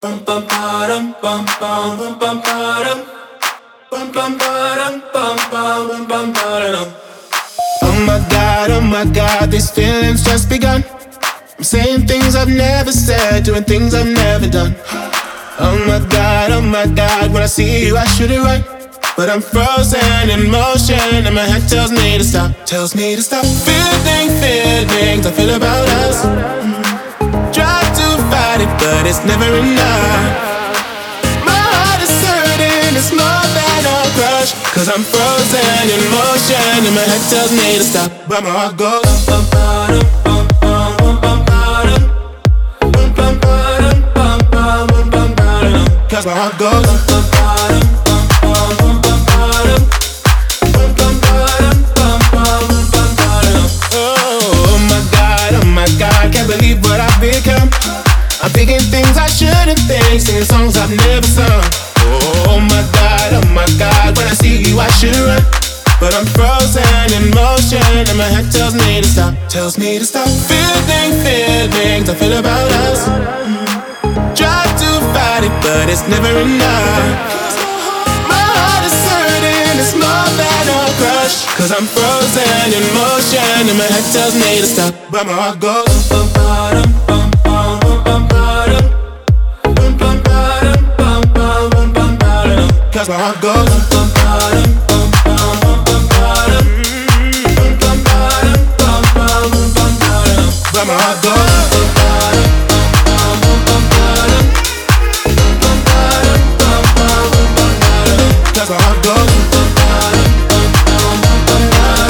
Bum bum ba-dum bum bum bum bum ba-dum bum bum ba-dum bum bum bum bum ba-dum. Oh my God, these feelings just begun. I'm saying things I've never said, doing things I've never done. Oh my God, when I see you I should it right, but I'm frozen in motion and my head tells me to stop, feelings I feel about us. Try to fight it, but it's never enough. My heart is hurting, it's more than a crush, cause I'm frozen in motion and my head tells me to stop, but my heart goes bum bum bum bum bum bum bum bum bum bum bum bum, cause my heart goes bum bum bum bum bum bum bum bum. Oh my God, can't believe what I've become. I'm thinking things I shouldn't think, singing songs I've never sung. Oh my God, when I see you I should run, but I'm frozen in motion and my head tells me to stop, feelings I feel about us. Try to fight it, but it's never enough. My heart is hurting, it's more than a crush, cause I'm frozen in motion and my head tells me to stop, but my heart goes bum bum bum bum bum bum bum bum bum bum bum bum, cause my heart goes bum bum bum bum bum bum bum bum bum bum, but my heart goes bum bum bum bum bum bum bum, cause my heart goes bum bum bum bum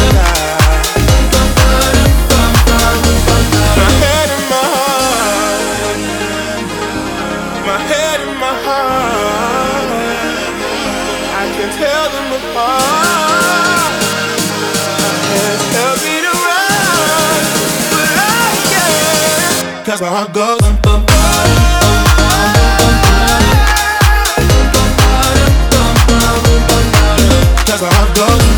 bum. My head and my heart, my head and my heart, I can tell them apart. My head tells me to run, but I can't, cause my heart goes bum bum bum, cause my heart goes